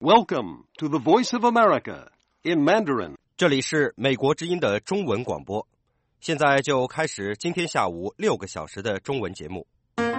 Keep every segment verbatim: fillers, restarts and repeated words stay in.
Welcome to the Voice of America in Mandarin. 这里是美国之音的中文广播，现在就开始今天下午六个小时的中文节目。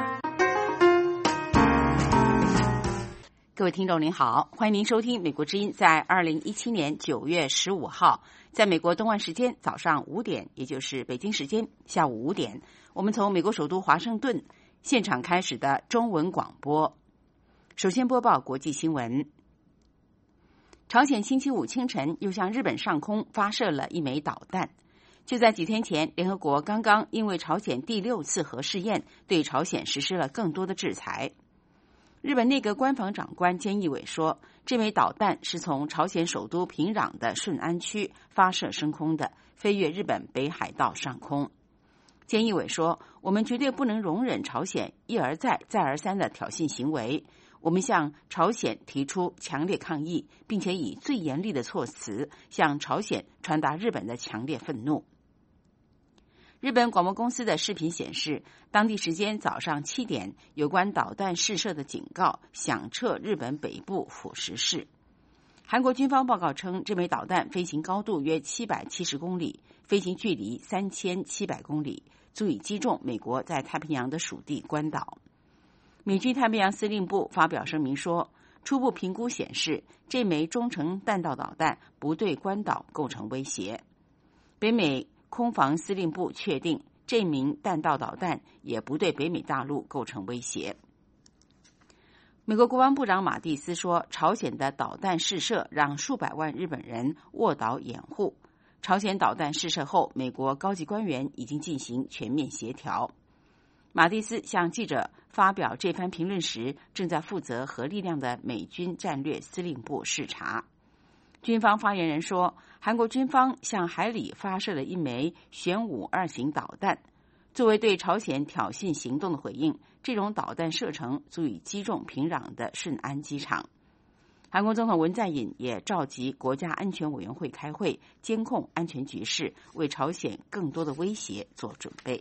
各位听众您好，欢迎您收听美国之音在二零一七年九月十五号，在美国东岸时间早上五点，也就是北京时间下午五点，我们从美国首都华盛顿现场开始的中文广播。首先播报国际新闻。朝鲜星期五清晨又向日本上空发射了一枚导弹。就在几天前，联合国刚刚因为朝鲜第六次核试验，对朝鲜实施了更多的制裁。日本内阁官房长官菅义伟说，这枚导弹是从朝鲜首都平壤的顺安区发射升空的，飞越日本北海道上空。菅义伟说，我们绝对不能容忍朝鲜一而再再而三的挑衅行为，我们向朝鲜提出强烈抗议，并且以最严厉的措辞向朝鲜传达日本的强烈愤怒。日本广播公司的视频显示，当地时间早上七点，有关导弹试射的警告响彻日本北部富士市。韩国军方报告称，这枚导弹飞行高度约七百七十公里，飞行距离三千七百公里，足以击中美国在太平洋的属地关岛。美军太平洋司令部发表声明说，初步评估显示，这枚中程弹道导弹不对关岛构成威胁。北美空防司令部确定，这名弹道导弹也不对北美大陆构成威胁。美国国防部长马蒂斯说，朝鲜的导弹试射让数百万日本人卧倒掩护。朝鲜导弹试射后，美国高级官员已经进行全面协调。马蒂斯向记者发表这番评论时，正在负责核力量的美军战略司令部视察。军方发言人说，韩国军方向海里发射了一枚玄武二型导弹，作为对朝鲜挑衅行动的回应，这种导弹射程足以击中平壤的顺安机场。韩国总统文在寅也召集国家安全委员会开会，监控安全局势，为朝鲜更多的威胁做准备。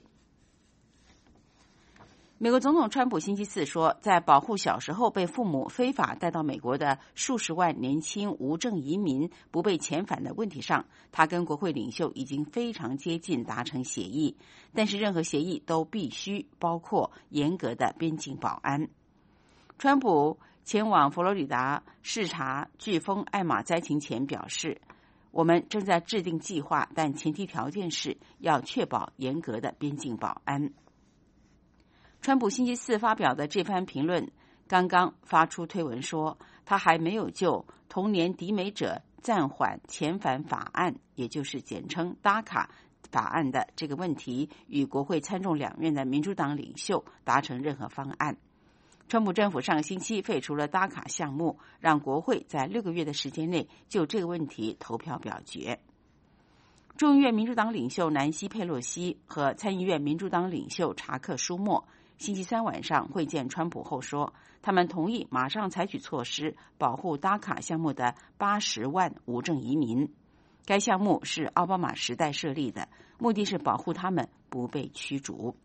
美国总统川普星期四说，在保护小时候被父母非法带到美国的数十万年轻无证移民不被遣返的问题上，他跟国会领袖已经非常接近达成协议，但是任何协议都必须包括严格的边境保安。川普前往佛罗里达视察飓风艾玛灾情前表示，我们正在制定计划，但前提条件是要确保严格的边境保安。川普星期四发表的这番评论刚刚发出推文说，他还没有就童年抵美者暂缓遣返法案，也就是简称 D A C A 法案的这个问题，与国会参众两院的民主党领袖达成任何方案。川普政府上个星期废除了 D A C A 项目，让国会在六个月的时间内就这个问题投票表决。众议院民主党领袖南希·佩洛西和参议院民主党领袖查克·舒默星期三晚上会见川普后说，他们同意马上采取措施保护 D A C A 项目的八十万无证移民。该项目是奥巴马时代设立的，目的是保护他们不被驱逐。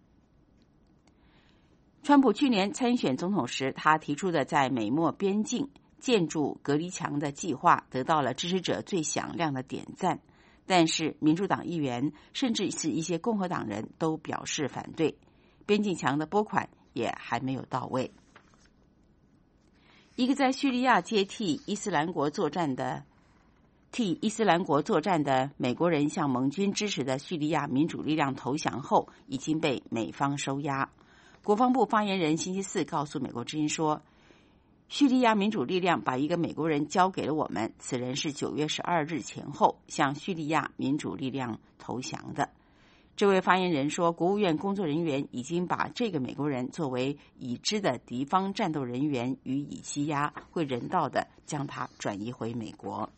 川普去年参选总统时，他提出的在美墨边境建筑隔离墙的计划得到了支持者最响亮的点赞，但是民主党议员甚至是一些共和党人都表示反对。边境墙的拨款也还没有到位。一个在叙利亚接替伊斯兰国作战的替伊斯兰国作战的美国人向盟军支持的叙利亚民主力量投降后，已经被美方收押。国防部发言人星期四告诉美国之音说，叙利亚民主力量把一个美国人交给了我们，此人是九月十二日前后向叙利亚民主力量投降的。这位发言人说，国务院工作人员已经把这个美国人作为已知的敌方战斗人员予以羁押，会人道的将他转移回美国。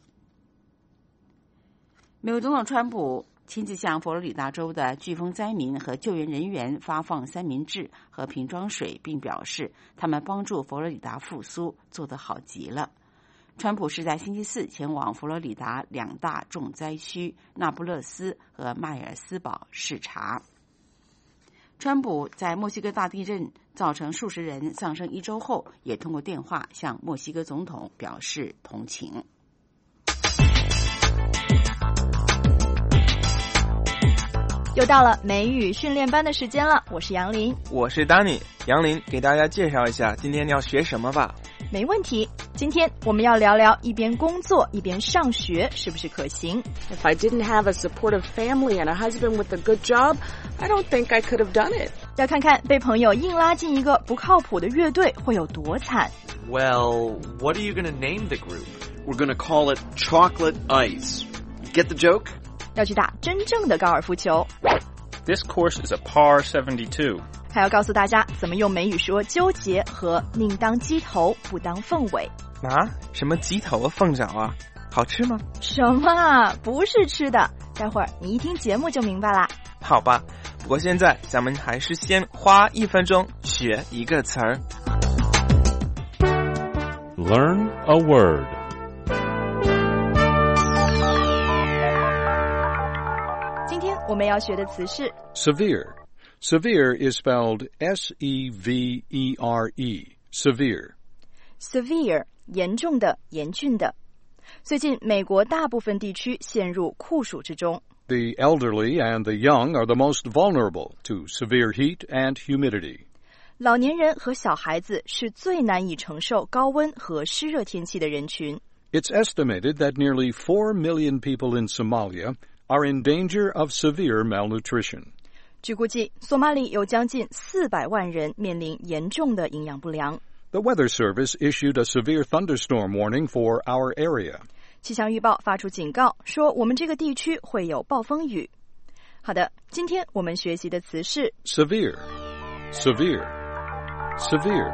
美国总统川普亲自向佛罗里达州的飓风灾民和救援人员发放三明治和瓶装水，并表示他们帮助佛罗里达复苏做得好极了。川普是在星期四前往佛罗里达两大重灾区那不勒斯和迈尔斯堡视察。 川普在墨西哥大地震造成数十人丧生一周后，也通过电话向墨西哥总统表示同情。 又到了美语训练班的时间了，我是杨林， 我是 Danny。杨林，给大家介绍一下今天要学什么吧。 没问题，今天我们要聊聊一边工作一边上学是不是可行。 If I didn't have a supportive family and a husband with a good job, I don't think I could have done it. 要看看被朋友硬拉进一个不靠谱的乐队会有多惨。 Well, what are you going to name the group? We're going to call it Chocolate Ice. Get the joke? 要去打真正的高尔夫球。 This course is a par seventy-two. 还要告诉大家怎么用美语说纠结和宁当鸡头不当凤尾。 啊？什么鸡头啊凤爪啊？好吃吗？ 什么啊？不是吃的，待会儿你一听节目就明白啦。 好吧，不过现在咱们还是先花一分钟学一个词儿。 Learn a word. 我们要学的词是 severe. Severe is spelled S E V E R E. Severe. Severe, 严重的、严峻的。最近美国大部分地区陷入酷暑之中。 The elderly and the young are the most vulnerable to severe heat and humidity. 老年人和小孩子是最难以承受高温和湿热天气的人群。 It's estimated that nearly four million people in Somalia are in danger of severe malnutrition. 据估计，索马里有将近四百万人面临严重的营养不良。 The Weather Service issued a severe thunderstorm warning for our area. 气象预报发出警告，说我们这个地区会有暴风雨。好的，今天我们学习的词是 severe, severe, severe.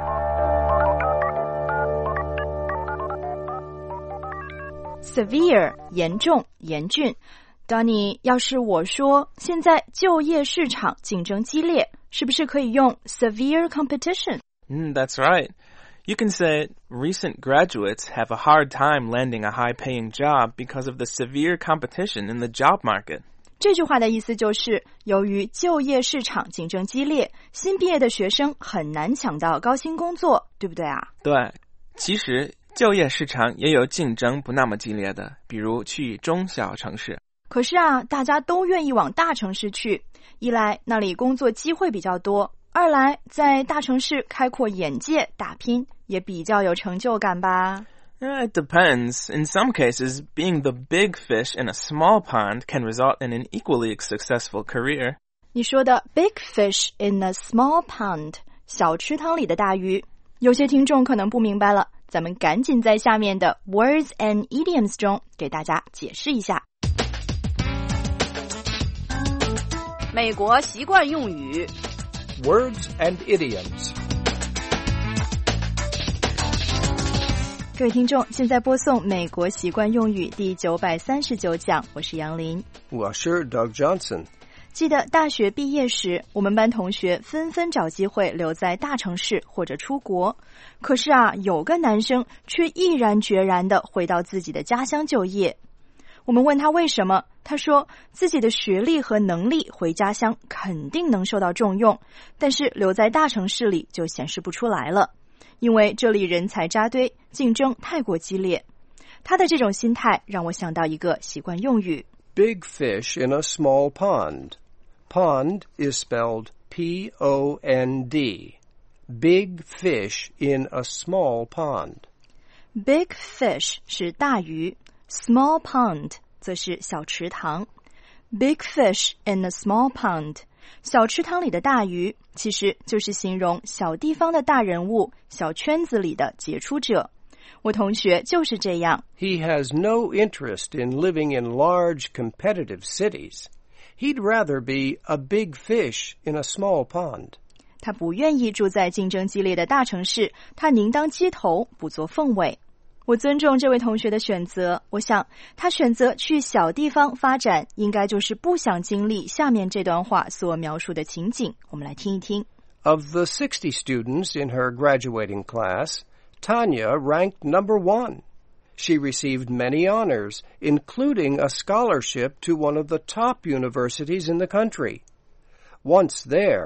severe, 严重、严峻。Donnie, 要是我说现在就业市场竞争激烈，是不是可以用 severe competition? Mm, that's right. You can say recent graduates have a hard time landing a high-paying job because of the severe competition in the job market. 这句话的意思就是，由于就业市场竞争激烈，新毕业的学生很难抢到高薪工作，对不对啊？ 对，其实就业市场也有竞争不那么激烈的，比如去中小城市。 可是啊，大家都愿意往大城市去，一来那里工作机会比较多，二来在大城市开阔眼界打拼也比较有成就感吧。 It depends. In some cases, being the big fish in a small pond can result in an equally successful career. 你说的 big fish in a small pond, 小池塘里的大鱼，有些听众可能不明白了，咱们赶紧在下面的 words and idioms 中给大家解释一下。 美国习惯用语 Words and idioms. 各位听众，现在播送美国习惯用语第九百三十九讲，我是杨林。 我是 Doug Johnson。 记得大学毕业时，我们班同学纷纷找机会留在大城市或者出国。可是啊，有个男生却毅然决然地回到自己的家乡就业。我们问他为什么，他说自己的学历和能力回家乡肯定能受到重用，但是留在大城市里就显示不出来了，因为这里人才扎堆，竞争太过激烈。他的这种心态让我想到一个习惯用语 Big fish in a small pond. Pond is spelled P O N D. Big fish in a small pond. Big fish 是大鱼， small pond 则是小池塘。 Big fish in a small pond, 小池塘里的大鱼，其实就是形容小地方的大人物，小圈子里的杰出者。我同学就是这样。 He has no interest in living in large competitive cities. He'd rather be a big fish in a small pond. 他不愿意住在竞争激烈的大城市，他宁当鸡头不做凤尾。我尊重这位同学的选择，我想他选择去小地方发展，应该就是不想经历下面这段话所描述的情景。我们来听一听。 Of the sixty students in her graduating class, Tanya ranked number one. She received many honors, including a scholarship to one of the top universities in the country. Once there,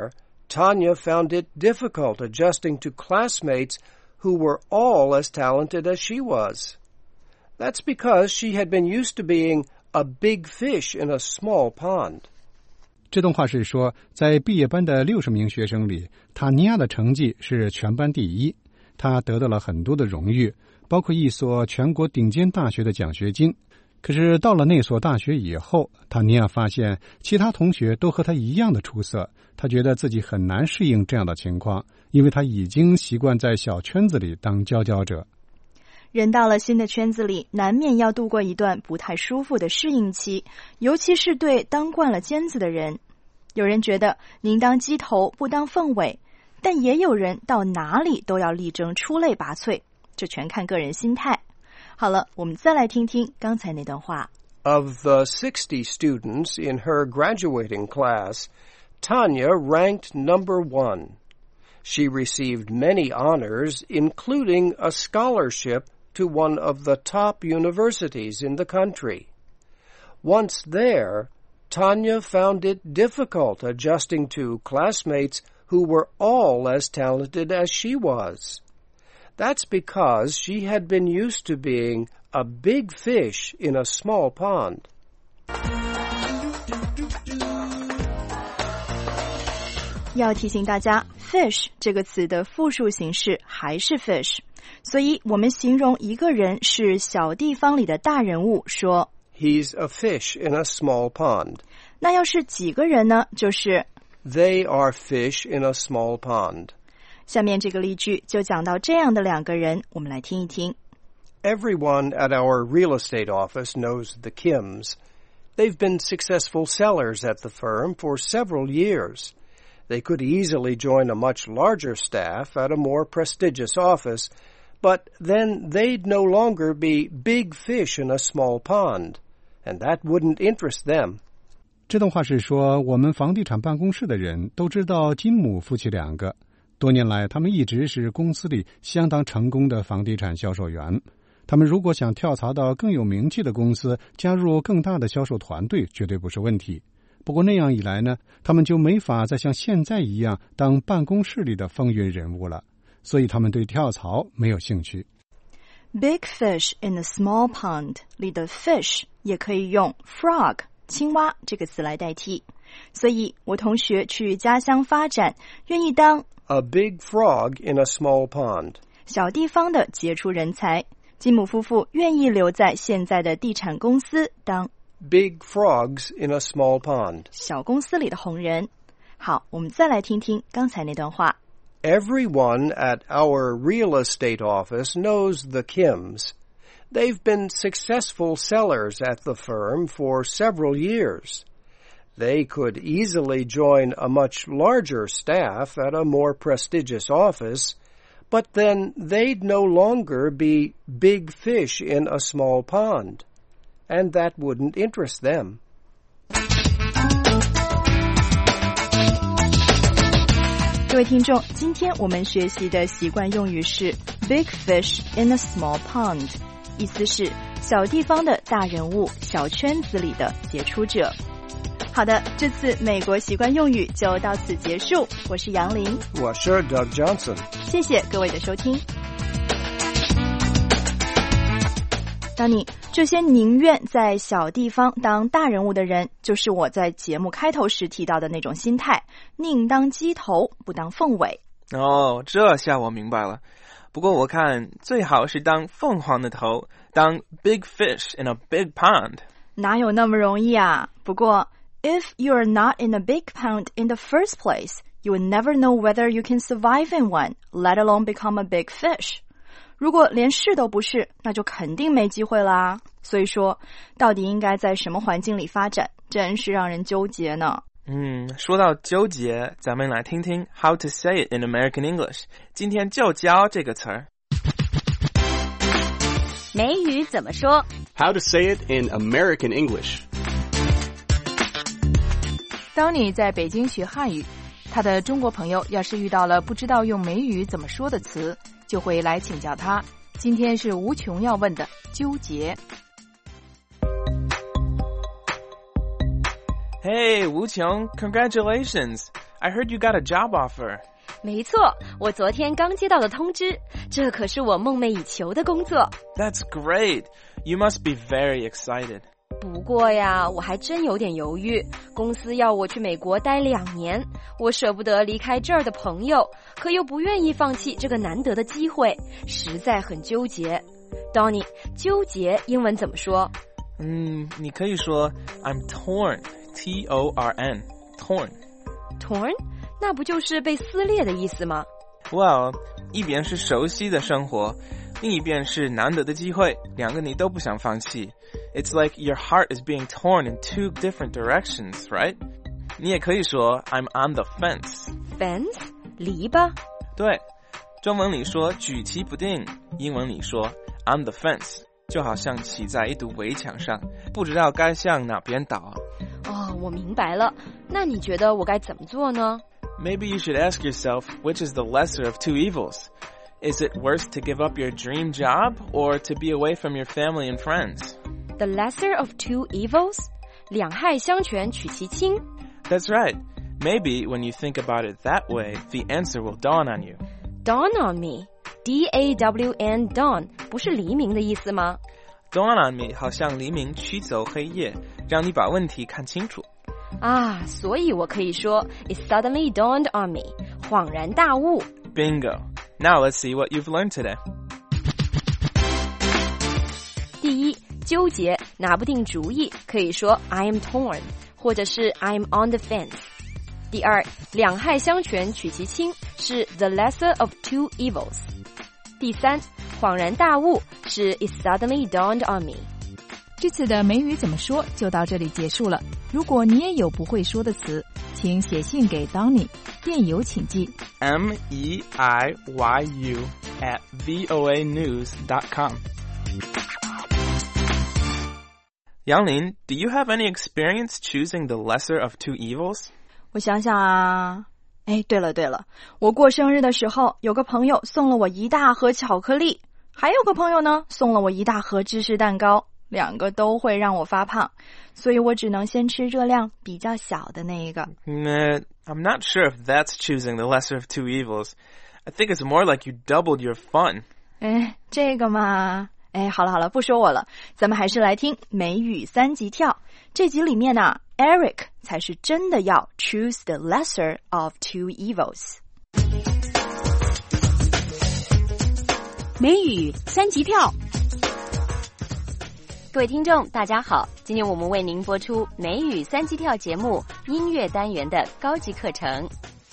Tanya found it difficult adjusting to classmates who were all as talented as she was. That's because she had been used to being a big fish in a small pond. 这段话是说，在毕业班的六十名学生里，塔尼亚的成绩是全班第一，她得到了很多的荣誉，包括一所全国顶尖大学的奖学金。可是到了那所大学以后，塔尼亚发现其他同学都和她一样的出色，她觉得自己很难适应这样的情况，因为她已经习惯在小圈子里当佼佼者。 人到了新的圈子里，难免要度过一段不太舒服的适应期，尤其是对当惯了尖子的人。有人觉得宁当鸡头不当凤尾，但也有人到哪里都要力争出类拔萃，这全看个人心态。好了，我们再来听听刚才那段话。 Of the sixty students in her graduating class, Tanya ranked number one. She received many honors, including a scholarship to one of the top universities in the country. Once there, Tanya found it difficult adjusting to classmates who were all as talented as she was. That's because she had been used to being a big fish in a small pond. 要提醒大家 fish 这个词的复数形式还是 fish， 所以我们形容一个人是小地方里的大人物说 He's a fish in a small pond. 那要是几个人呢，就是 They are fish in a small pond. 下面这个例句就讲到这样的两个人，我们来听一听。 Everyone at our real estate office knows the Kims. They've been successful sellers at the firm for several years. They could easily join a much larger staff at a more prestigious office, but then they'd no longer be big fish in a small pond, and that wouldn't interest them. 这段话是说，我们房地产办公室的人都知道金姆夫妻两个，多年来他们一直是公司里相当成功的房地产销售员。他们如果想跳槽到更有名气的公司，加入更大的销售团队，绝对不是问题。不过那样一来呢，他们就没法再像现在一样当办公室里的风云人物了，所以他们对跳槽没有兴趣。 Big fish in a small pond 里的 fish 也可以用 frog 青蛙这个词来代替，所以我同学去家乡发展，愿意当 A big frog in a small pond. 小地方的杰出人才。金姆夫妇愿意留在现在的地产公司当 Big frogs in a small pond. 小公司里的红人。好，我们再来听听刚才那段话。 Everyone at our real estate office knows the Kims. They've been successful sellers at the firm for several years. They could easily join a much larger staff at a more prestigious office, but then they'd no longer be big fish in a small pond, and that wouldn't interest them. 各位听众，今天我们学习的习惯用语是 big fish in a small pond， 意思是小地方的大人物，小圈子里的杰出者。好的，这次美国习惯用语就到此结束。我是杨林， 我是 Doug Johnson。 谢谢各位的收听。当你这些宁愿在小地方当大人物的人，就是我在节目开头时提到的那种心态，宁当鸡头不当凤尾。 哦，这下我明白了。不过我看最好是当凤凰的头，当 big fish in a big pond。 哪有那么容易啊？不过 if you're not in a big pond in the first place, you will never know whether you can survive in one, let alone become a big fish. 如果连是都不是，那就肯定没机会啦。所以说，到底应该在什么环境里发展，真是让人纠结呢。 嗯，说到纠结，咱们来听听 how to say it in American English。今天就教这个词儿。 美语怎么说 How to say it in American English。 当你在北京学汉语，他的中国朋友要是遇到了不知道用美语怎么说的词，就会来请教他。今天是无穷要问的纠结。 Hey, 无穷 congratulations. I heard you got a job offer. 没错，我昨天刚接到的通知，这可是我梦寐以求的工作。 That's great. You must be very excited. 不过呀，我还真有点犹豫。公司要我去美国待两年，我舍不得离开这儿的朋友，可又不愿意放弃这个难得的机会，实在很纠结。Donnie， 纠结英文怎么说？ 嗯，你可以说 I'm torn. T O R N. Torn. Torn？ 那不就是被撕裂的意思吗？ Well, 一边是熟悉的生活，另一边是难得的机会，两个你都不想放弃。It's like your heart is being torn in two different directions, right? 你也可以说 I'm on the fence. Fence? 篱笆？ 对，中文里说举棋不定，英文里说 on the fence， 就好像骑在一堵围墙上，不知道该向哪边倒。 哦，我明白了。那你觉得我该怎么做呢？ Maybe you should ask yourself which is the lesser of two evils. Is it worse to give up your dream job or to be away from your family and friends? The lesser of two evils? 两害相权取其轻。 That's right. Maybe when you think about it that way, the answer will dawn on you. Dawn on me. D A W N, dawn, 不是黎明的意思吗？ Dawn on me 好像黎明驱走黑夜，让你把问题看清楚。 啊，所以我可以说 It suddenly dawned on me. 恍然大悟。 Bingo. Now let's see what you've learned today. 第一，纠结，拿不定主意，可以说 I am torn, 或者是 I am on the fence. 第二，两害相权取其轻，是 the lesser of two evils. 第三，恍然大悟，是 It suddenly dawned on me. 这次的美语怎么说就到这里结束了。如果你也有不会说的词，请写信给 Donnie， 电邮请寄 M E I Y U at V O A news dot com. 杨林 do you have any experience choosing the lesser of two evils? 我想想啊，哎，对了对了，我过生日的时候，有个朋友送了我一大盒巧克力，还有个朋友呢，送了我一大盒芝士蛋糕。两个都会让我发胖，所以我只能先吃热量比较小的那一个。 Nah, I'm not sure if that's choosing the lesser of two evils. I think it's more like you doubled your fun. 哎，这个嘛，哎，好了好了，不说我了，咱们还是来听美语三级跳。这集里面呢 ，Eric 才是真的要 choose the lesser of two evils。 美语三级跳。 各位听众大家好，今天我们为您播出美语三级跳节目音乐单元的高级课程。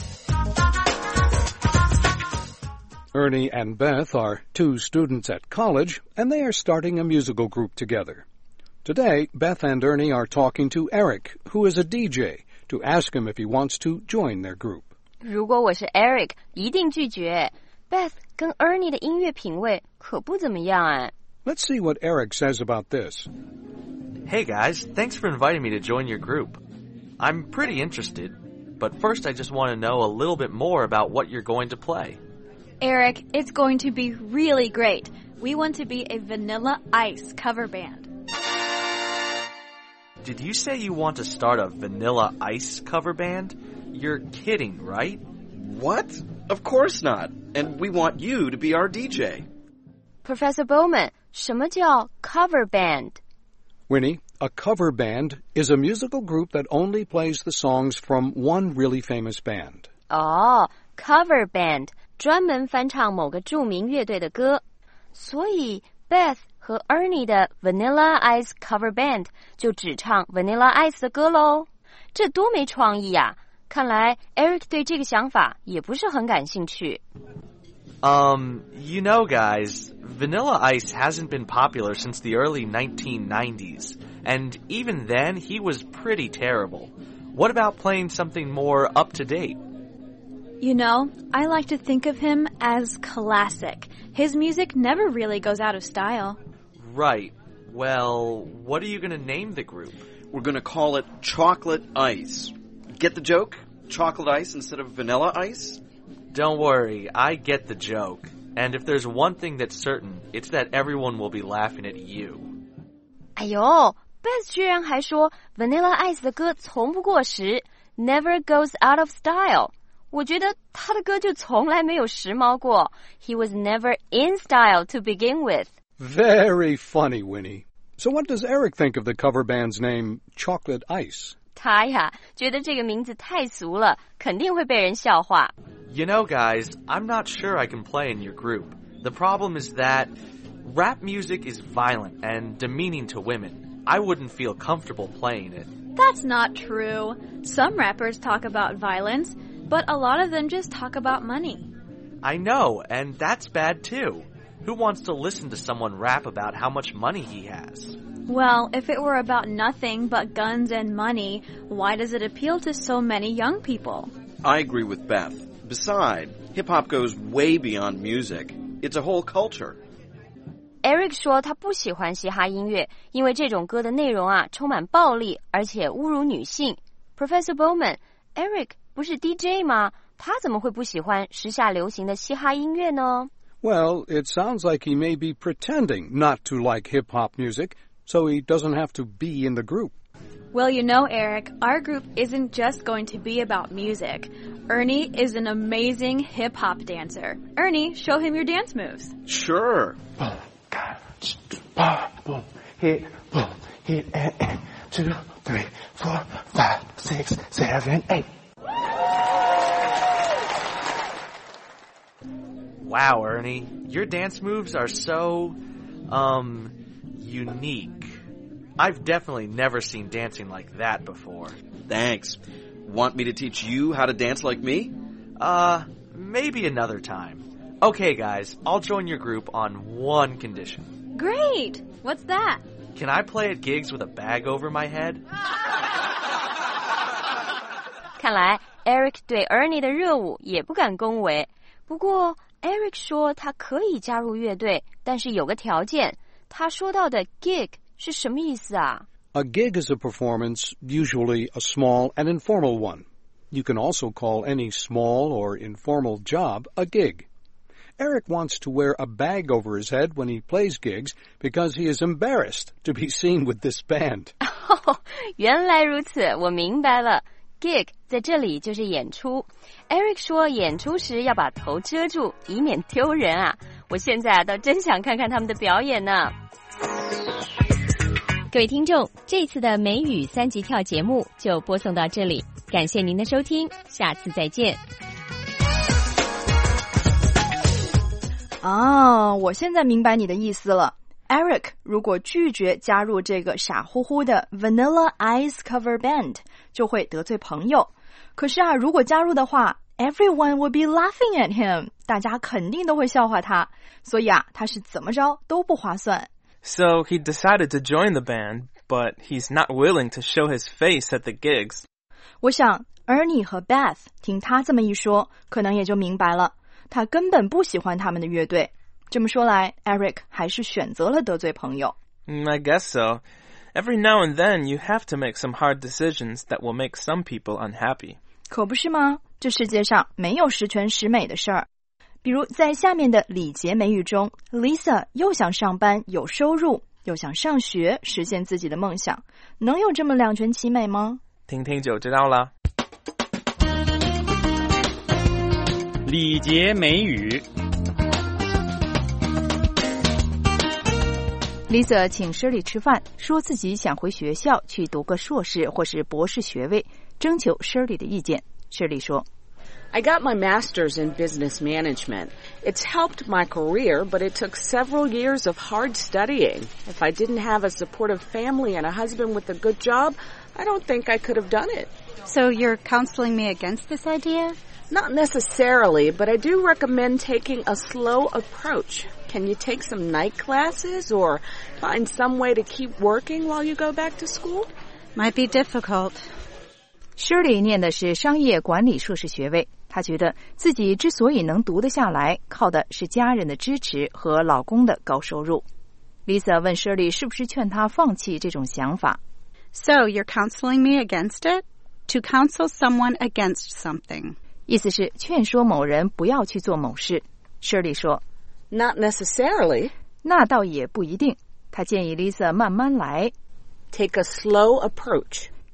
Ernie and Beth are two students at college, and they are starting a musical group together. Today, Beth and Ernie are talking to Eric, who is a D J, to ask him if he wants to join their group. 如果我是 Eric， 一定拒绝。Beth 跟 Ernie 的音乐品味可不怎么样哎。 Let's see what Eric says about this. Hey guys, thanks for inviting me to join your group. I'm pretty interested, but first I just want to know a little bit more about what you're going to play. Eric, it's going to be really great. We want to be a Vanilla Ice cover band. Did you say you want to start a Vanilla Ice cover band? You're kidding, right? What? Of course not. And we want you to be our D J. Professor Bowman, 什么叫 cover band? Winnie, a cover band is a musical group that only plays the songs from one really famous band. 哦、oh, cover band 专门翻唱某个著名乐队的歌。所以 Beth 和 Ernie 的 Vanilla Ice cover band 就只唱 Vanilla Ice 的歌咯。这多没创意呀！看来 Eric 对这个想法也不是很感兴趣。 Um, you know, guys, Vanilla Ice hasn't been popular since the early nineteen nineties, and even then, he was pretty terrible. What about playing something more up-to-date? You know, I like to think of him as classic. His music never really goes out of style. Right. Well, what are you going to name the group? We're going to call it Chocolate Ice. Get the joke? Chocolate ice instead of vanilla ice? Don't worry, I get the joke. And if there's one thing that's certain, it's that everyone will be laughing at you. 哎呦 Beth 居然还说 Vanilla Ice 的歌从不过时， never goes out of style. 我觉得他的歌就从来没有时髦过。He was never in style to begin with. Very funny, Winnie. So what does Eric think of the cover band's name, Chocolate Ice? 他呀，觉得这个名字太俗了，肯定会被人笑话。 You know, guys, I'm not sure I can play in your group. The problem is that rap music is violent and demeaning to women. I wouldn't feel comfortable playing it. That's not true. Some rappers talk about violence, but a lot of them just talk about money. I know, and that's bad too. Who wants to listen to someone rap about how much money he has? Well, if it were about nothing but guns and money, why does it appeal to so many young people? I agree with Beth. Besides, hip-hop goes way beyond music. It's a whole culture. Eric 说他不喜欢嘻哈音乐，因为这种歌的内容啊充满暴力，而且侮辱女性。Professor Bowman, Eric 不是 D J 吗？他怎么会不喜欢时下流行的嘻哈音乐呢？ Well, it sounds like he may be pretending not to like hip-hop music, so he doesn't have to be in the group. Well, you know, Eric, our group isn't just going to be about music. Ernie is an amazing hip-hop dancer. Ernie, show him your dance moves. Sure. Boom, boom, boom, hit, boom, hit, and, and, two, three, four, five, six, seven, eight. Wow, Ernie, your dance moves are so, um, unique. I've definitely never seen dancing like that before. Thanks. Want me to teach you how to dance like me? Uh, maybe another time. Okay, guys, I'll join your group on one condition. Great! What's that? Can I play at gigs with a bag over my head? 看来 Eric 对 Ernie 的热舞也不敢恭维。不过 Eric 说他可以加入乐队，但是有个条件。他说到的 gig 是什么意思啊？ A gig is a performance, usually a small and informal one. You can also call any small or informal job a gig. Eric wants to wear a bag over his head when he plays gigs because he is embarrassed to be seen with this band. 原来如此，我明白了。Gig 在这里就是演出。Eric 说演出时要把头遮住，以免丢人啊。我现在倒真想看看他们的表演呢。各位听众，这次的美语三级跳节目就播送到这里，感谢您的收听，下次再见。 啊，我现在明白你的意思了。Eric 如果拒绝加入这个傻乎乎的 Vanilla Ice Cover Band， 就会得罪朋友。可是啊，如果加入的话 ，Everyone would be laughing at him， 大家肯定都会笑话他。所以啊，他是怎么着都不划算。 So he decided to join the band, but he's not willing to show his face at the gigs. 我想 Ernie 和 Beth 听他这么一说，可能也就明白了，他根本不喜欢他们的乐队。这么说来 Eric 还是选择了得罪朋友。 Mm, I guess so. Every now and then you have to make some hard decisions that will make some people unhappy. 可不是吗？这世界上没有十全十美的事儿。比如在下面的礼节美语中 Lisa 又想上班有收入，又想上学实现自己的梦想，能有这么两全其美吗？ 听听就知道了。 礼节美语。 Lisa 请 Shirley 吃饭，说自己想回学校去读个硕士或是博士学位，征求 Shirley 的意见。Shirley 说 I got my master's in business management. It's helped my career, but it took several years of hard studying. If I didn't have a supportive family and a husband with a good job, I don't think I could have done it. So you're counseling me against this idea? Not necessarily, but I do recommend taking a slow approach. Can you take some night classes or find some way to keep working while you go back to school? Might be difficult. Shirley 念的是商业管理硕士学位，她觉得自己之所以能读得下来，靠的是家人的支持和老公的高收入。Lisa 问 Shirley 是不是劝她放弃这种想法。 So you're counseling me against it? To counsel someone against something. 意思是劝说某人不要去做某事。Shirley 说 Not necessarily. 那倒也不一定。她建议 Lisa 慢慢来。 Take a slow approach.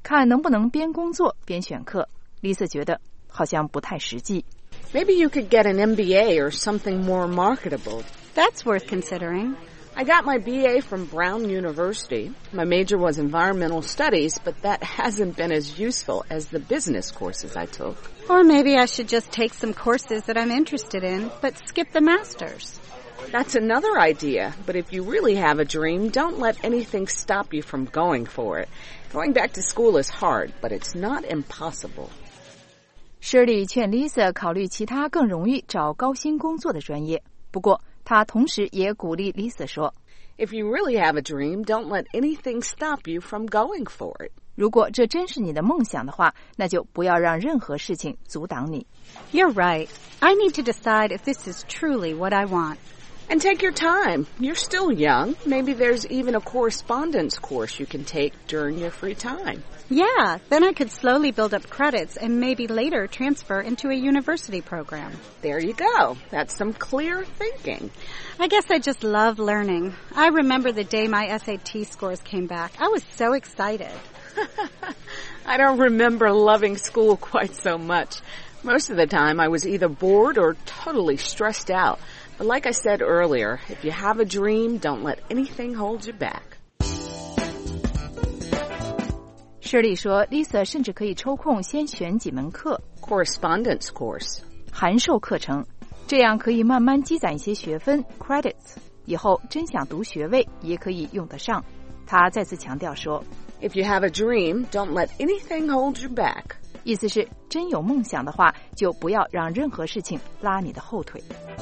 看能不能边工作边选课。Lisa 觉得好像不太实际。 Maybe you could get an M B A or something more marketable. That's worth considering. I got my B A from Brown University. My major was environmental studies, but that hasn't been as useful as the business courses I took. Or maybe I should just take some courses that I'm interested in, but skip the masters. That's another idea, but if you really have a dream, don't let anything stop you from going for it. Going back to school is hard, but it's not impossible. Shirley 劝 Lisa 考虑其他更容易找高薪工作的专业，不过他同时也鼓励 Lisa 说 If you really have a dream, don't let anything stop you from going for it. 如果这真是你的梦想的话，那就不要让任何事情阻挡你。 You're right. I need to decide if this is truly what I want. And take your time. You're still young. Maybe there's even a correspondence course you can take during your free time. Yeah, then I could slowly build up credits and maybe later transfer into a university program. There you go. That's some clear thinking. I guess I just love learning. I remember the day my S A T scores came back. I was so excited. I don't remember loving school quite so much. Most of the time I was either bored or totally stressed out. But like I said earlier, if you have a dream, don't let anything hold you back. Shirley 说 Lisa 甚至可以抽空先选几门课 Correspondence course 函授课程，这样可以慢慢积攒一些学分 credits， 以后真想读学位也可以用得上。他再次强调说 If you have a dream, don't let anything hold you back. 意思是真有梦想的话，就不要让任何事情拉你的后腿。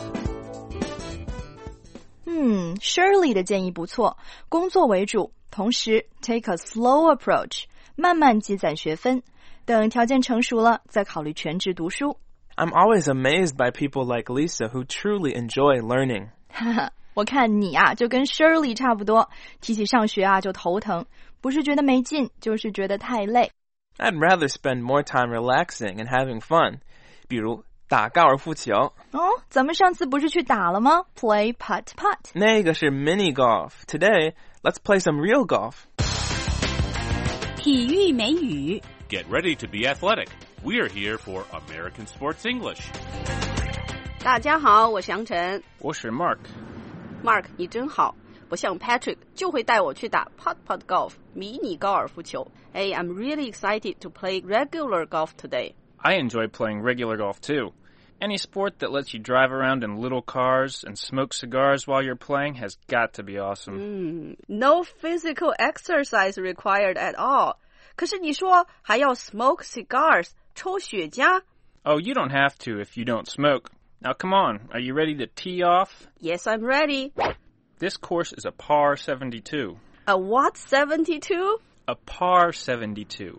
嗯 Shirley 的建议不错，工作为主，同时 take a slow approach， 慢慢积攒学分，等条件成熟了再考虑全职读书。 I'm always amazed by people like Lisa who truly enjoy learning. 哈哈，我看你啊就跟 Shirley 差不多，提起上学啊就头疼，不是觉得没劲，就是觉得太累。 I'd rather spend more time relaxing and having fun. 比如打高尔夫球。 哦，咱们上次不是去打了吗？ Play putt-putt。 那个是 mini golf. Today, let's play some real golf. 体育美语 Get ready to be athletic. We're here for American Sports English. 大家好，我是杨晨。 我是 Mark. Mark, 你真好，不像 Patrick 就会带我去打 putt-putt golf 迷你高尔夫球。Hey, I'm really excited to play regular golf today. I enjoy playing regular golf too. Any sport that lets you drive around in little cars and smoke cigars while you're playing has got to be awesome. Mm, no physical exercise required at all. 可是你说还要 smoke cigars, 抽雪茄? Oh, you don't have to if you don't smoke. Now come on, are you ready to tee off? Yes, I'm ready. This course is a par seventy-two. A what seventy-two? A par seventy-two.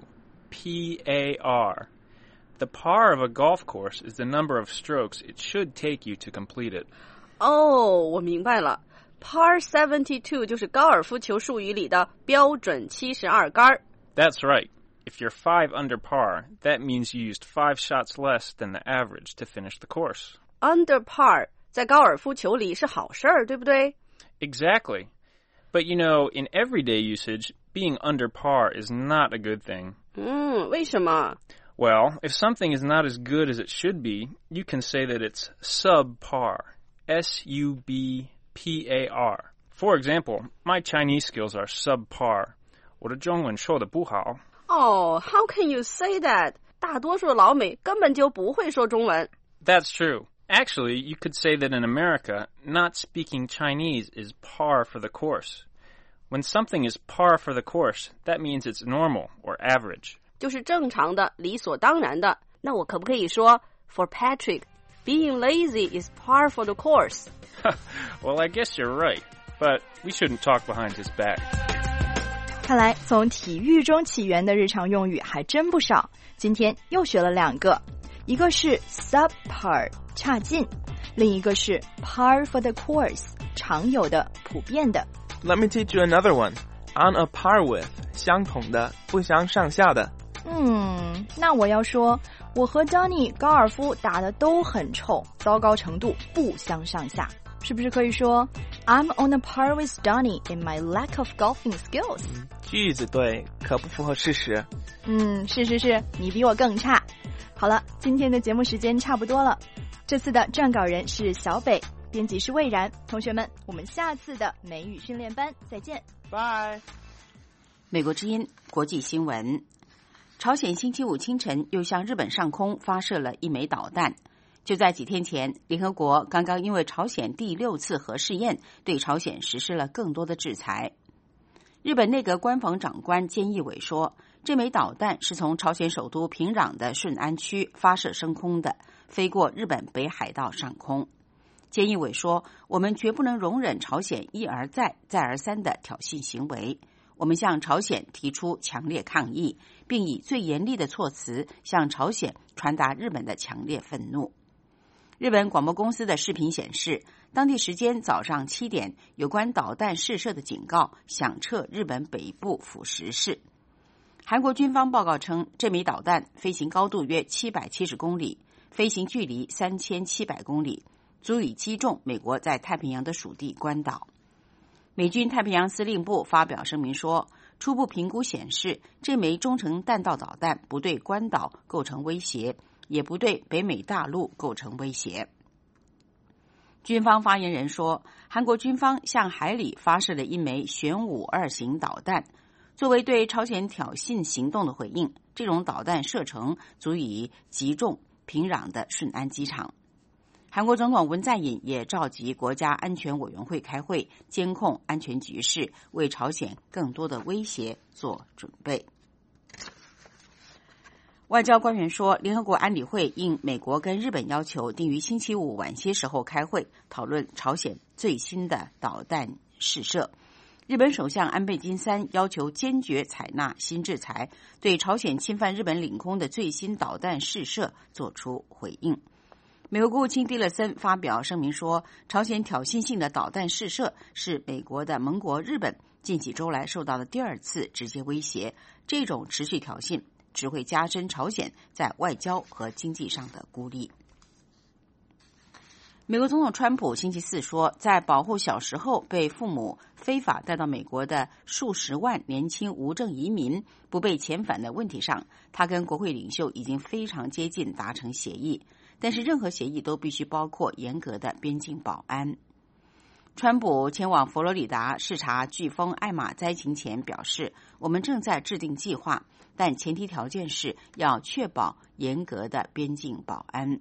P A R. The par of a golf course is the number of strokes it should take you to complete it. 哦，我明白了。Par seventy-two 就是高尔夫球术语里的标准七十二杆。 That's right. If you're five under par, that means you used five shots less than the average to finish the course. Under par 在高尔夫球里是好事儿，对不对？ Exactly. But you know, in everyday usage, being under par is not a good thing. 嗯，为什么？ Well, if something is not as good as it should be, you can say that it's subpar. S U B P A R. For example, my Chinese skills are subpar. 我的中文说得不好。 Oh, how can you say that? 大多数老美根本就不会说中文。 That's true. Actually, you could say that in America, not speaking Chinese is par for the course. When something is par for the course, that means it's normal or average. 就是正常的，理所当然的。那我可不可以说 For Patrick, being lazy is par for the course? Well, I guess you're right, but we shouldn't talk behind his back. 看来从体育中起源的日常用语还真不少，今天又学了两个，一个是 subpar 差劲，另一个是 par for the course 常有的普遍的。 Let me teach you another one. On a par with 相同的，不相上下的。 嗯，那我要说，我和 Johnny 高尔夫打得都很臭，糟糕程度不相上下。 是不是可以说 I'm on a par with Donnie in my lack of golfing skills？ 句子对，可不符合事实。 嗯，是是是，你比我更差。好了，今天的节目时间差不多了。这次的撰稿人是小北，编辑是魏然。同学们，我们下次的美语训练班再见， 拜。 美国之音国际新闻：朝鲜星期五清晨又向日本上空发射了一枚导弹。就在几天前，联合国刚刚因为朝鲜第六次核试验，对朝鲜实施了更多的制裁。日本内阁官房长官菅义伟说，这枚导弹是从朝鲜首都平壤的顺安区发射升空的，飞过日本北海道上空。菅义伟说，我们绝不能容忍朝鲜一而再、再而三的挑衅行为。我们向朝鲜提出强烈抗议，并以最严厉的措辞向朝鲜传达日本的强烈愤怒。日本广播公司的视频显示，当地时间早上七点，有关导弹试射的警告响彻日本北部辅实市。韩国军方报告称，这枚导弹飞行高度约七百七十公里，飞行距离三千七百公里，足以击中美国在太平洋的属地关岛。美军太平洋司令部发表声明说，初步评估显示，这枚中程弹道导弹不对关岛构成威胁，也不对北美大陆构成威胁。军方发言人说，韩国军方向海里发射了一枚玄武二型导弹，作为对朝鲜挑衅行动的回应。这种导弹射程足以击中平壤的顺安机场。韩国总统文在寅也召集国家安全委员会开会，监控安全局势，为朝鲜更多的威胁做准备。外交官员说，联合国安理会应美国跟日本要求，定于星期五晚些时候开会，讨论朝鲜最新的导弹试射。日本首相安倍晋三要求坚决采纳新制裁，对朝鲜侵犯日本领空的最新导弹试射作出回应。美国国务卿蒂勒森发表声明说，朝鲜挑衅性的导弹试射是美国的盟国日本近几周来受到的第二次直接威胁，这种持续挑衅只会加深朝鲜在外交和经济上的孤立。美国总统川普星期四说，在保护小时候被父母非法带到美国的数十万年轻无证移民不被遣返的问题上，他跟国会领袖已经非常接近达成协议，但是任何协议都必须包括严格的边境保安。川普前往佛罗里达视察飓风艾玛灾情前表示，我们正在制定计划，但前提条件是要确保严格的边境保安。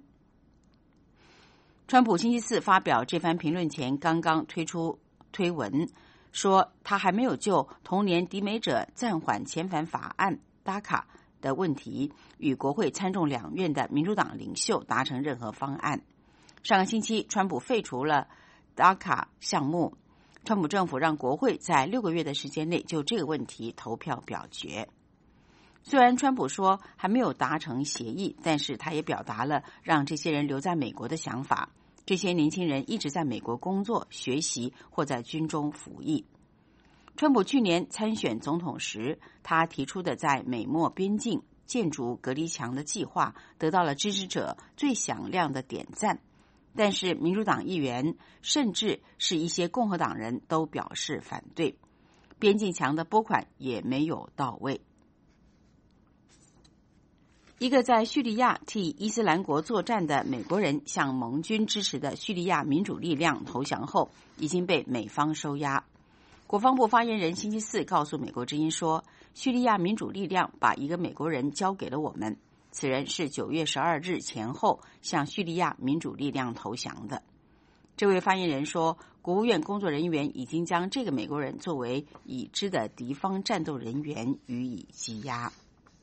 川普星期四发表这番评论前，刚刚推出推文，说他还没有就童年抵美者暂缓遣返法案 D A C A 的问题与国会参众两院的民主党领袖达成任何方案。上个星期，川普废除了 D A C A 项目，川普政府让国会在六个月的时间内就这个问题投票表决。虽然川普说还没有达成协议，但是他也表达了让这些人留在美国的想法。这些年轻人一直在美国工作、学习或在军中服役。川普去年参选总统时，他提出的在美墨边境建筑隔离墙的计划得到了支持者最响亮的点赞，但是民主党议员甚至是一些共和党人都表示反对。边境墙的拨款也没有到位。一个在叙利亚替伊斯兰国作战的美国人向盟军支持的叙利亚民主力量投降后，已经被美方收押。国防部发言人星期四告诉美国之音说，叙利亚民主力量把一个美国人交给了我们，此人是九月十二日前后向叙利亚民主力量投降的。这位发言人说，国务院工作人员已经将这个美国人作为已知的敌方战斗人员予以羁押。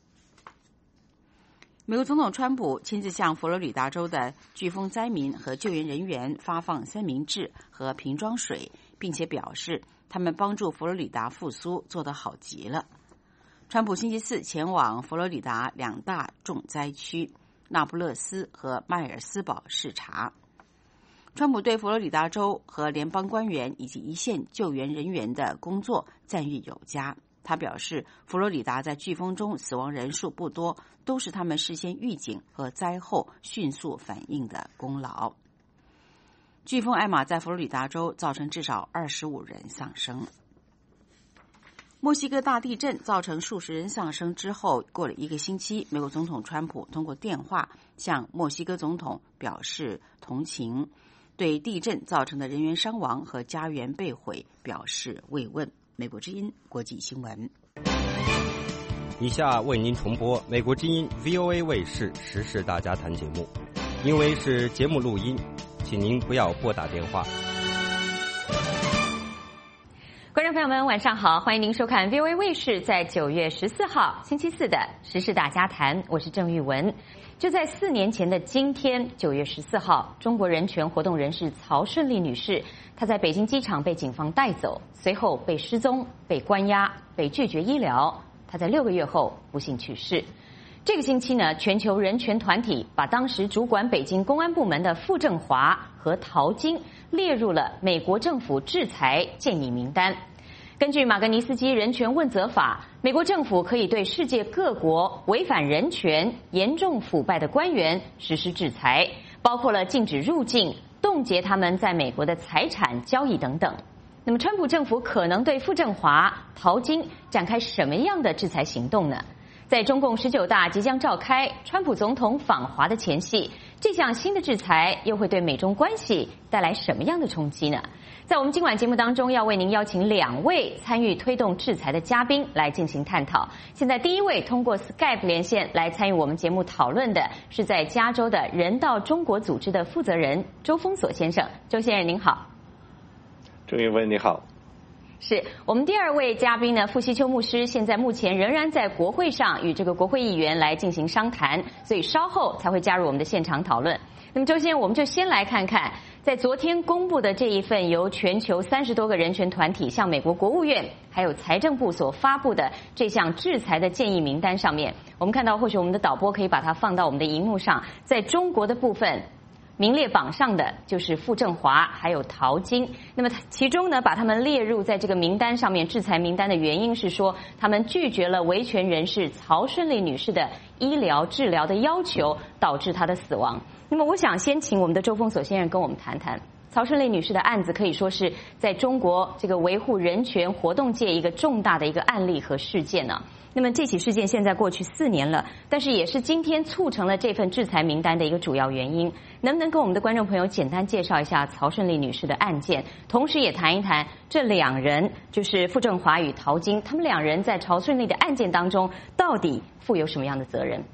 美国总统川普亲自向佛罗里达州的飓风灾民和救援人员发放三明治和瓶装水，并且表示他们帮助佛罗里达复苏做得好极了。川普星期四前往佛罗里达两大重灾区那不勒斯和迈尔斯堡视察。川普对佛罗里达州和联邦官员以及一线救援人员的工作赞誉有加。他表示，佛罗里达在飓风中死亡人数不多，都是他们事先预警和灾后迅速反应的功劳。 飓风艾玛在佛罗里达州造成至少二十五人丧生。墨西哥大地震造成数十人丧生之后，过了一个星期，美国总统川普通过电话向墨西哥总统表示同情，对地震造成的人员伤亡和家园被毁表示慰问。美国之音国际新闻。 以下为您重播美国之音 V O A 卫视时事大家谈节目，因为是节目录音，请您不要拨打电话。 观众朋友们，晚上好，欢迎您收看 V O A 卫视在九月十四号星期四的时事大家谈，我是郑玉文。就在四年前的今天，九月十四号，中国人权活动人士曹顺利女士，她在北京机场被警方带走，随后被失踪、被关押、被拒绝医疗，她在六个月后不幸去世。这个星期呢，全球人权团体把当时主管北京公安部门的傅政华和陶晶列入了美国政府制裁建议名单。根据马格尼斯基人权问责法，美国政府可以对世界各国违反人权、严重腐败的官员实施制裁，包括了禁止入境、冻结他们在美国的财产交易等等。那么，川普政府可能对傅政华、陶晶展开什么样的制裁行动呢？在中共十九大即将召开，川普总统访华的前夕，这项新的制裁又会对美中关系带来什么样的冲击呢？在我们今晚节目当中，要为您邀请两位参与推动制裁的嘉宾来进行探讨。现在第一位通过 Skype 连线来参与我们节目讨论的是在加州的人道中国组织的负责人周峰锁先生。周先生您好。 郑玉文你好。 是我们第二位嘉宾呢，傅希秋牧师，现在目前仍然在国会上与这个国会议员来进行商谈，所以稍后才会加入我们的现场讨论。那么周先生，我们就先来看看，在昨天公布的这一份由全球三十多个人权团体向美国国务院还有财政部所发布的这项制裁的建议名单上面，我们看到，或许我们的导播可以把它放到我们的荧幕上，在中国的部分名列榜上的就是傅政华还有陶晶。那么其中呢，把他们列入在这个名单上面制裁名单的原因是说，他们拒绝了维权人士曹顺利女士的医疗治疗的要求，导致她的死亡。那么我想先请我们的周峰锁先生跟我们谈谈曹顺利女士的案子，可以说是在中国这个维护人权活动界一个重大的一个案例和事件呢。那么这起事件现在过去四年了，但是也是今天促成了这份制裁名单的一个主要原因。能不能跟我们的观众朋友简单介绍一下曹顺利女士的案件，同时也谈一谈这两人，就是傅政华与陶晶，他们两人在曹顺利的案件当中到底负有什么样的责任？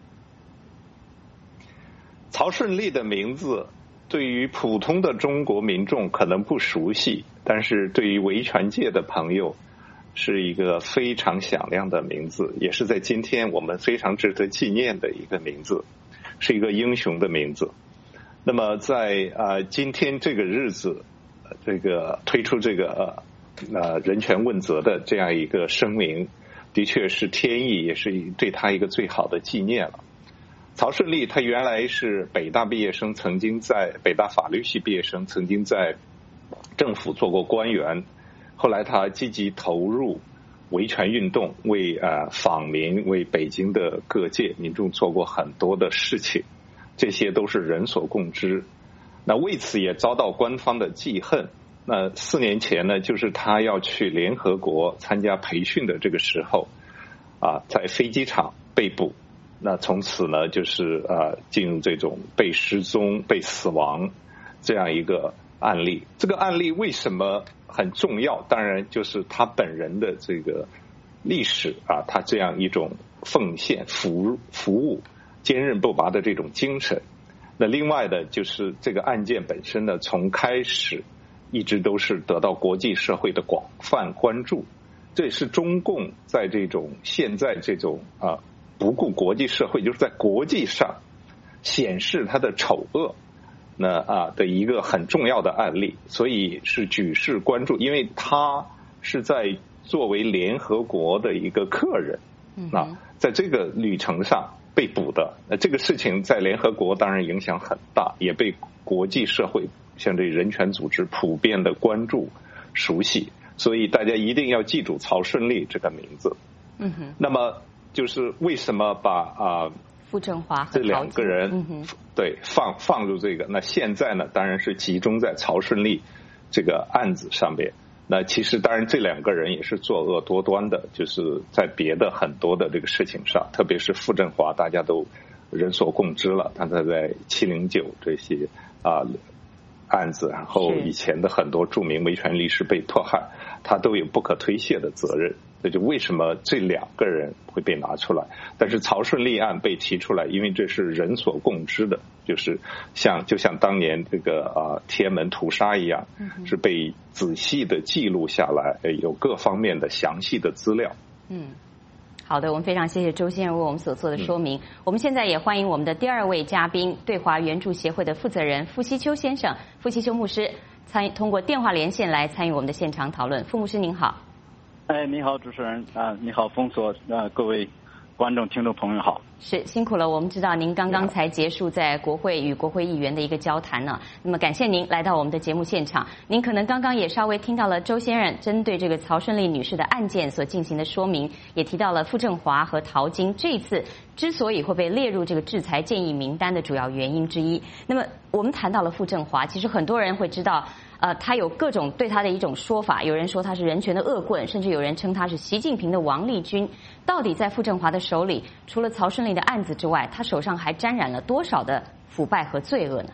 曹顺利的名字对于普通的中国民众可能不熟悉，但是对于维权界的朋友是一个非常响亮的名字，也是在今天我们非常值得纪念的一个名字，是一个英雄的名字。那么在呃今天这个日子，这个推出这个呃人权问责的这样一个声明，的确是天意，也是对他一个最好的纪念了。曹顺利他原来是北大毕业生，曾经在北大法律系毕业生，曾经在政府做过官员，后来他积极投入维权运动，为呃访民，为北京的各界民众做过很多的事情，这些都是人所共知。那为此也遭到官方的记恨。那四年前呢，就是他要去联合国参加培训的这个时候，啊，在飞机场被捕。那从此呢，就是呃进入这种被失踪、被死亡这样一个案例。这个案例为什么很重要？当然就是他本人的这个历史啊，他这样一种奉献、服服务、坚韧不拔的这种精神。那另外的就是这个案件本身呢，从开始一直都是得到国际社会的广泛关注。这也是中共在这种现在这种啊。不顾国际社会，就是在国际上显示他的丑恶，那啊的一个很重要的案例，所以是举世关注，因为他是在作为联合国的一个客人，啊，在这个旅程上被捕的，那这个事情在联合国当然影响很大，也被国际社会像这人权组织普遍的关注、熟悉，所以大家一定要记住曹顺利这个名字。嗯哼，那么。就是为什么把啊傅政华和这两个人， 嗯哼， 对，放放入这个。那现在呢，当然是集中在曹顺利这个案子上面。那其实当然这两个人也是作恶多端的，就是在别的很多的这个事情上，特别是傅政华，大家都人所共知了，他在七零九这些啊案子，然后以前的很多著名维权律师被迫害，他都有不可推卸的责任。这就为什么这两个人会被拿出来，但是曹顺利案被提出来，因为这是人所共知的，就是像就像当年这个啊天安门屠杀一样，是被仔细的记录下来，有各方面的详细的资料。 嗯。好的，我们非常谢谢周先生为我们所做的说明。嗯、我们现在也欢迎我们的第二位嘉宾，对华援助协会的负责人傅希秋先生，傅希秋牧师参通过电话连线来参与我们的现场讨论。傅牧师您好。 哎，你好，主持人啊，你好，封锁啊，各位观众、听众朋友好。 是辛苦了，我们知道您刚刚才结束在国会与国会议员的一个交谈呢，那么感谢您来到我们的节目现场。您可能刚刚也稍微听到了周先生针对这个曹顺利女士的案件所进行的说明，也提到了傅政华和陶晶这一次之所以会被列入这个制裁建议名单的主要原因之一。那么我们谈到了傅政华，其实很多人会知道呃，他有各种对他的一种说法，有人说他是人权的恶棍，甚至有人称他是习近平的王立军。到底在傅政华的手里，除了曹顺利的案子之外，他手上还沾染了多少的腐败和罪恶呢？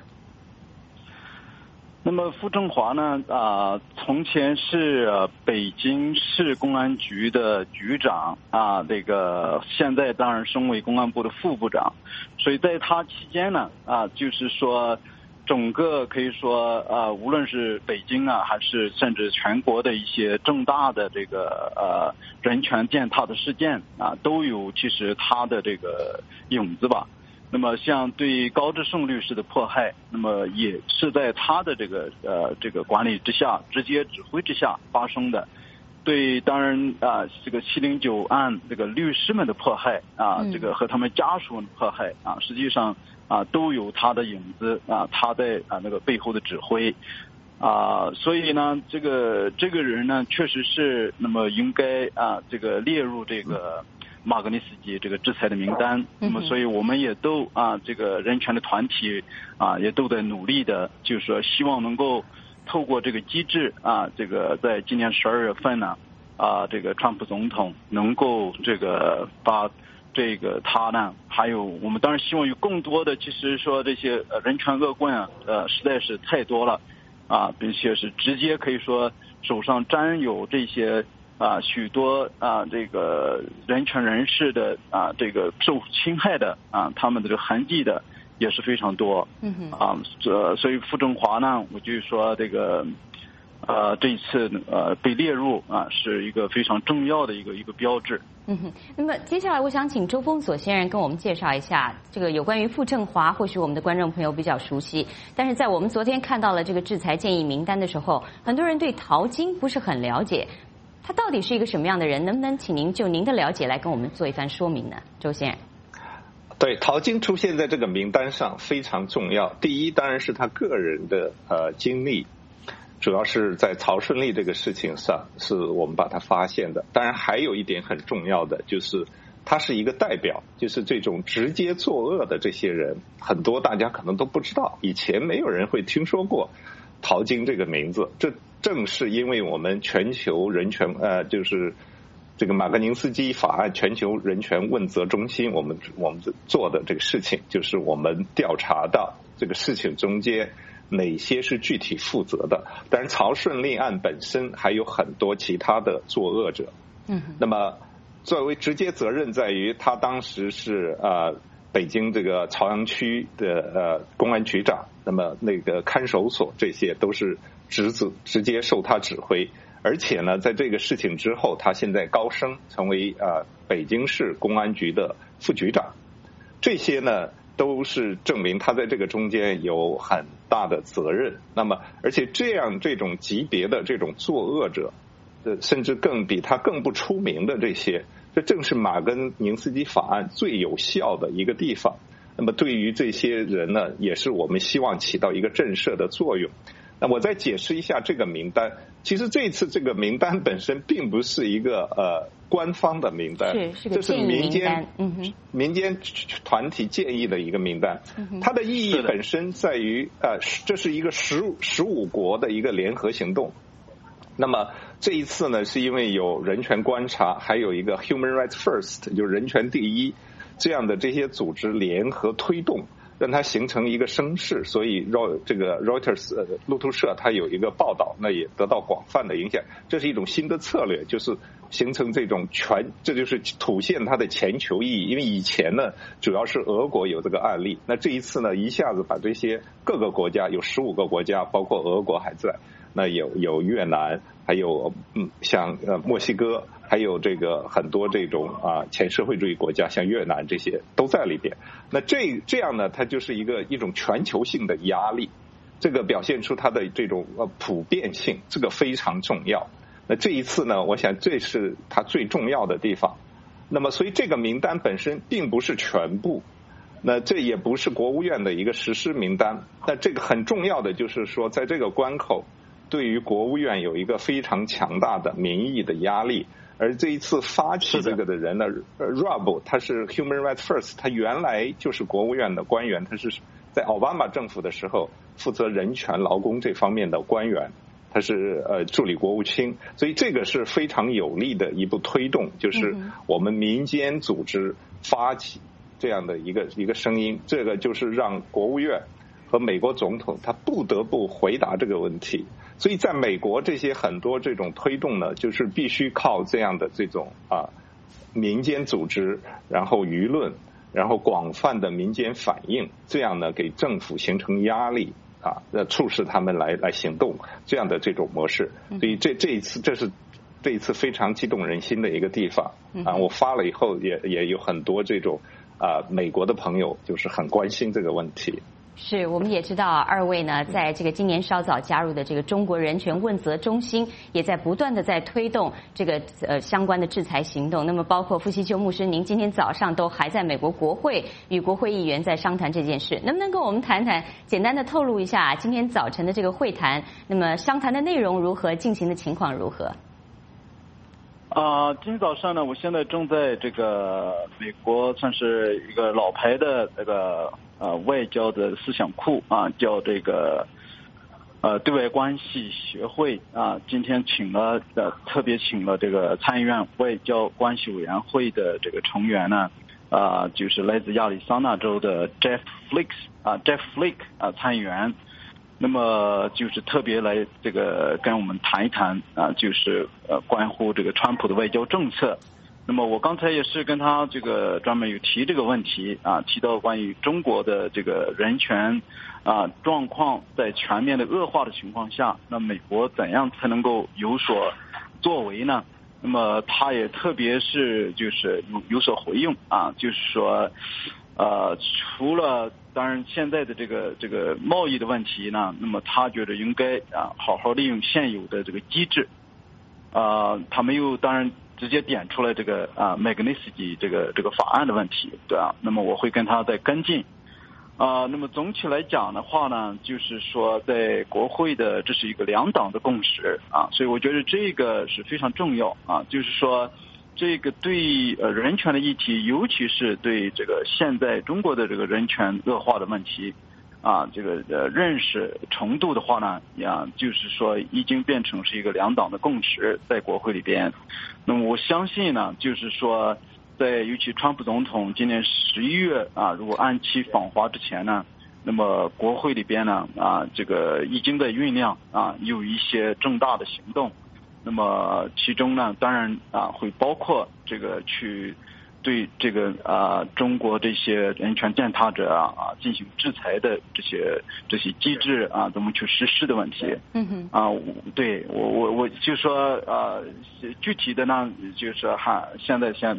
那么傅政华呢？啊、呃，从前是、呃、北京市公安局的局长啊，这个现在当然升为公安部的副部长，所以在他期间呢，啊，就是说。整个可以说呃，无论是北京啊，还是甚至全国的一些重大的这个呃人权践踏的事件啊，都有其实他的这个影子吧。那么像对高志胜律师的迫害，那么也是在他的这个呃这个管理之下、直接指挥之下发生的。对，当然啊，这个七零九案这个律师们的迫害啊，这个和他们家属们的迫害啊，实际上。啊，都有他的影子啊，他在啊那个背后的指挥啊，所以呢，这个这个人呢，确实是那么应该啊，这个列入这个马格尼斯基这个制裁的名单。那么，所以我们也都啊，这个人权的团体啊，也都在努力的，就是说，希望能够透过这个机制啊，这个在今年十二月份呢，啊，这个川普总统能够这个把。这个他呢，还有我们当然希望有更多的，其实说这些呃人权恶棍啊，呃实在是太多了啊，并且是直接可以说手上沾有这些啊许多啊这个人权人士的啊这个受侵害的啊他们的这个痕迹的也是非常多。嗯哼啊，这所以傅政华呢，我就说这个。呃，这一次呃被列入啊，是一个非常重要的一个一个标志。 嗯哼，那么接下来我想请周封锁先生跟我们介绍一下这个有关于傅政华，或许我们的观众朋友比较熟悉，但是在我们昨天看到了这个制裁建议名单的时候，很多人对陶晶不是很了解，他到底是一个什么样的人？能不能请您就您的了解来跟我们做一番说明呢？周先生。 对，陶晶出现在这个名单上非常重要。第一，当然是他个人的呃经历。主要是在曹顺利这个事情上，是我们把它发现的。当然，还有一点很重要的，就是他是一个代表，就是这种直接作恶的这些人，很多大家可能都不知道，以前没有人会听说过陶晶这个名字。这正是因为我们全球人权呃，就是这个马格宁斯基法案全球人权问责中心，我们我们做的这个事情，就是我们调查到这个事情中间。哪些是具体负责的？当然，曹顺利案本身还有很多其他的作恶者。嗯，那么作为直接责任在于他当时是呃北京这个朝阳区的呃公安局长，那么那个看守所这些都是直子直接受他指挥，而且呢，在这个事情之后，他现在高升成为呃北京市公安局的副局长，这些呢。都是证明他在这个中间有很大的责任。那么，而且这样这种级别的这种作恶者，甚至更比他更不出名的这些，这正是马格宁斯基法案最有效的一个地方。那么，对于这些人呢，也是我们希望起到一个震慑的作用。 那我再解释一下这个名单。其实这次这个名单本身并不是一个呃官方的名单， 是是个这是民间嗯哼民间团体建议的一个名单。 嗯、 它的意义本身在于呃，这是一个十十五国的一个联合行动。那么这一次呢，是因为有人权观察，还有一个 Human Rights First， 就是人权第一这样的这些组织联合推动，让它形成一个声势，所以这个 Reuters 呃路透社它有一个报道，那也得到广泛的影响。这是一种新的策略，就是形成这种全，这就是凸显它的全球意义。因为以前呢，主要是俄国有这个案例，那这一次呢，一下子把这些各个国家，有十五个国家，包括俄国还在，那有有越南，还有嗯像呃墨西哥，还有这个很多这种啊前社会主义国家，像越南这些都在里边。那这这样呢，它就是一个一种全球性的压力，这个表现出它的这种呃普遍性，这个非常重要。那这一次呢，我想这是它最重要的地方。那么所以这个名单本身并不是全部，那这也不是国务院的一个实施名单。那这个很重要的就是说，在这个关口，对于国务院有一个非常强大的民意的压力。而这一次发起这个的人呢 ，Rob 他是 Human Rights First， 他原来就是国务院的官员，他是在奥巴马政府的时候负责人权劳工这方面的官员，他是呃助理国务卿，所以这个是非常有力的一步推动，就是我们民间组织发起这样的一个一个声音，这个就是让国务院和美国总统他不得不回答这个问题。所以在美国这些很多这种推动呢，就是必须靠这样的这种啊民间组织，然后舆论，然后广泛的民间反应，这样呢给政府形成压力啊，促使他们来来行动，这样的这种模式。所以这这一次这是这一次非常激动人心的一个地方啊！我发了以后也也有很多这种啊美国的朋友就是很关心这个问题。 是，我们也知道二位呢，在这个今年稍早加入的这个中国人权问责中心，也在不断的在推动这个呃相关的制裁行动。那么包括傅希秋牧师，您今天早上都还在美国国会与国会议员在商谈这件事，能不能跟我们谈谈，简单的透露一下今天早晨的这个会谈，那么商谈的内容如何，进行的情况如何？ 啊、呃，今天早上呢，我现在正在这个美国算是一个老牌的这个呃外交的思想库啊，叫这个呃对外关系学会啊，今天请了呃特别请了这个参议院外交关系委员会的这个成员呢，啊、呃、就是来自亚利桑那州的 Jeff Flake 啊 Jeff Flake 啊参议员。那么就是特别来这个跟我们谈一谈啊，就是呃关乎这个川普的外交政策。那么我刚才也是跟他这个专门有提这个问题啊，提到关于中国的这个人权啊状况在全面的恶化的情况下，那美国怎样才能够有所作为呢？那么他也特别是就是有有所回应啊，就是说呃除了当然，现在的这个这个贸易的问题呢，那么他觉得应该啊好好利用现有的这个机制，啊，他没有当然直接点出来这个啊 Magnitsky 这个这个法案的问题，对啊，那么我会跟他再跟进，啊，那么总体来讲的话呢，就是说在国会的这是一个两党的共识啊，所以我觉得这个是非常重要啊，就是说。这个对呃人权的议题，尤其是对这个现在中国的这个人权恶化的问题，啊，这个呃认识程度的话呢，呀，就是说已经变成是一个两党的共识在国会里边。那么我相信呢，就是说，在尤其川普总统今年十一月啊，如果按期访华之前呢，那么国会里边呢啊，这个已经在酝酿啊，有一些重大的行动。那么其中呢，当然啊，会包括这个去对这个啊中国这些人权践踏者啊啊进行制裁的这些这些机制啊，怎么去实施的问题。 嗯哼。 啊，对我我我就说啊，具体的呢，就是还现在先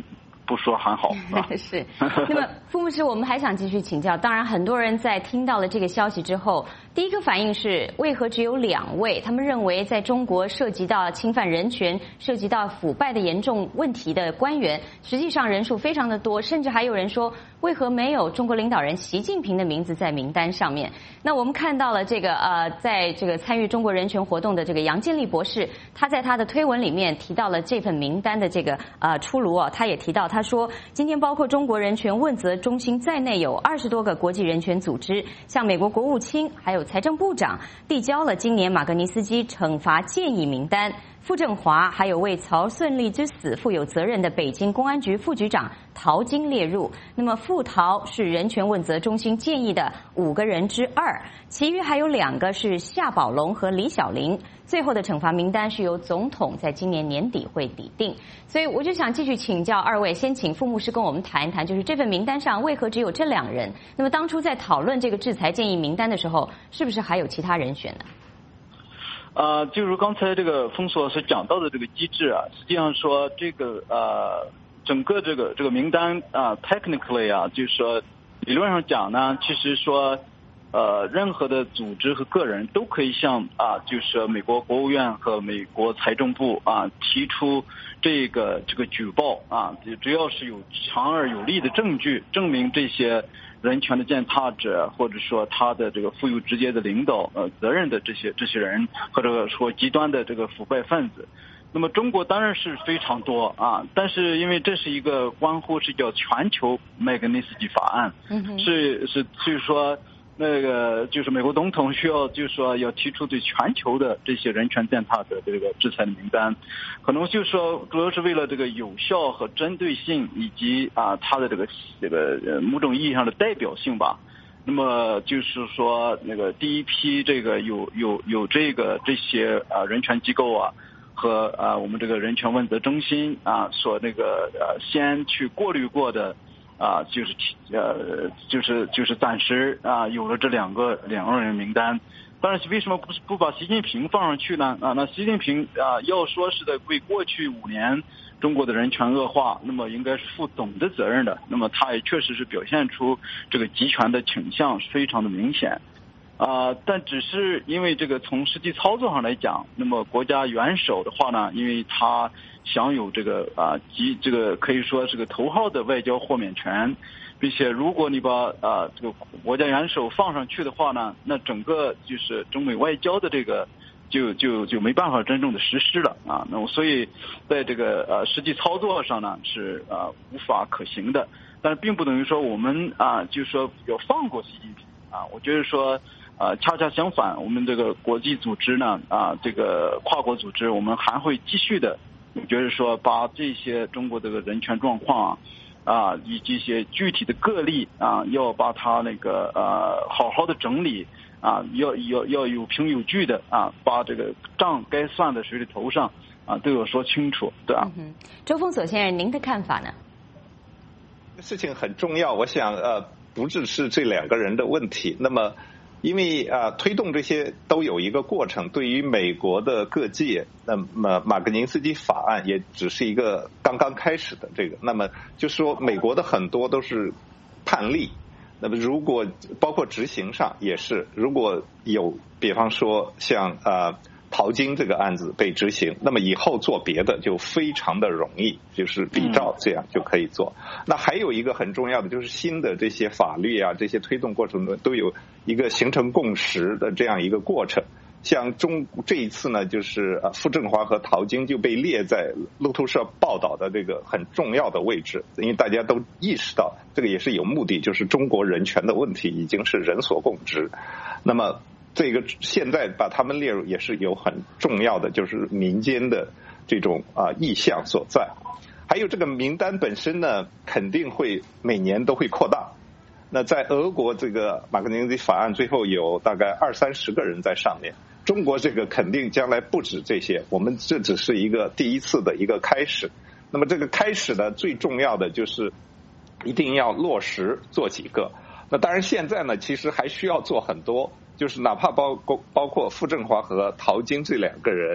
不说还好，是吧？ 是。那么，傅牧师，我们还想继续请教。当然，很多人在听到了这个消息之后，第一个反应是，为何只有两位？他们认为，在中国涉及到侵犯人权、涉及到腐败的严重问题的官员，实际上人数非常的多，甚至还有人说，为何没有中国领导人习近平的名字在名单上面？那我们看到了这个呃，在这个参与中国人权活动的这个杨建立博士，他在他的推文里面提到了这份名单的这个呃出炉啊，他也提到，他说，今天包括中国人权问责中心在内，有二十多个国际人权组织向美国国务卿还有财政部长递交了今年马格尼斯基惩罚建议名单。傅政华还有为曹顺利之死负有责任的北京公安局副局长陶晶列入。那么傅陶是人权问责中心建议的五个人之二，其余还有两个是夏宝龙和李小玲。最后的惩罚名单是由总统在今年年底会拟定。所以我就想继续请教二位，先请傅牧师跟我们谈一谈，就是这份名单上为何只有这两人？那么当初在讨论这个制裁建议名单的时候，是不是还有其他人选呢？ 呃，就如刚才这个封锁所讲到的这个机制啊，实际上说这个呃整个这个这个名单啊 ，technically 啊，就是说理论上讲呢，其实说呃任何的组织和个人都可以向啊，就是美国国务院和美国财政部啊提出这个这个举报啊，只要是有强而有力的证据证明这些人权的践踏者，或者说他的这个负有直接的领导呃责任的这些这些人，或者说极端的这个腐败分子。那么中国当然是非常多啊，但是因为这是一个关乎是叫全球麦格尼斯基法案， 嗯、 是是就是说那个就是美国总统需要就是说要提出对全球的这些人权践踏的这个制裁的名单，可能就是说主要是为了这个有效和针对性，以及啊它的这个这个呃某种意义上的代表性吧。那么就是说那个第一批这个有有有这个这些啊人权机构啊和啊我们这个人权问责中心啊所那个呃先去过滤过的。啊，就是呃，就是就是暂时啊，有了这两个两个人名单。当然，为什么不不把习近平放上去呢？啊，那习近平啊，要说是的为过去五年中国的人权恶化，那么应该是负总的责任的。那么他也确实是表现出这个集权的倾向，非常的明显。啊，但只是因为这个从实际操作上来讲，那么国家元首的话呢，因为他享有这个啊及这个可以说是个头号的外交豁免权，并且如果你把啊这个国家元首放上去的话呢，那整个就是中美外交的这个就就就没办法真正的实施了啊。那么所以在这个呃实际操作上呢是啊无法可行的，但是并不等于说我们啊就是说要放过习近平啊，我觉得说。呃，恰恰相反，我们这个国际组织呢，啊，这个跨国组织，我们还会继续的，就是说把这些中国这个人权状况啊，啊，以及一些具体的个例啊，要把它那个呃好好的整理啊，要要要有凭有据的啊，把这个账该算的谁的头上啊都要说清楚，对吧？ 嗯、周峰锁先生，您的看法呢？ 事情很重要，我想呃，不只是这两个人的问题，那么。因为啊、呃，推动这些都有一个过程。对于美国的各界，那么马格尼斯基法案也只是一个刚刚开始的这个。那么就说美国的很多都是判例，那么如果包括执行上也是，如果有比方说像呃淘金这个案子被执行，那么以后做别的就非常的容易，就是比照这样就可以做。嗯、那还有一个很重要的就是新的这些法律啊，这些推动过程中都有一个形成共识的这样一个过程。像中这一次呢，就是呃傅政华和淘金就被列在路透社报道的这个很重要的位置，因为大家都意识到这个也是有目的，就是中国人权的问题已经是人所共知。那么这个现在把他们列入也是有很重要的，就是民间的这种啊、呃、意向所在。还有这个名单本身呢，肯定会每年都会扩大。那在俄国这个马格尼斯基法案最后有大概二三十个人在上面，中国这个肯定将来不止这些，我们这只是一个第一次的一个开始。那么这个开始呢，最重要的就是一定要落实做几个。那当然现在呢，其实还需要做很多，就是哪怕包括包括傅政华和淘金这两个人，